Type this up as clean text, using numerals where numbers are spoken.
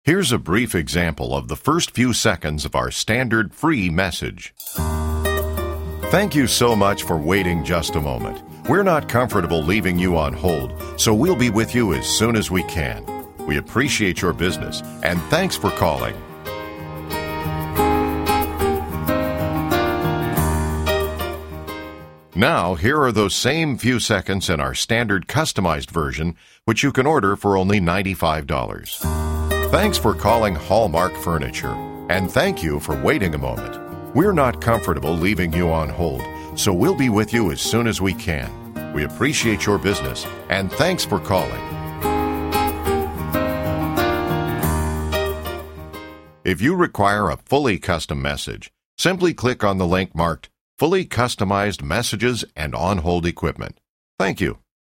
Here's a brief example of the first few seconds of our standard free message. Thank you so much for waiting just a moment. We're not comfortable leaving you on hold, so we'll be with you as soon as we can. We appreciate your business, and thanks for calling. Now, here are those same few seconds in our standard customized version, which you can order for only $95. Thanks for calling Hallmark Furniture, and thank you for waiting a moment. We're not comfortable leaving you on hold, so we'll be with you as soon as we can. We appreciate your business, and thanks for calling. If you require a fully custom message, simply click on the link marked Fully Customized Messages and On-Hold Equipment. Thank you.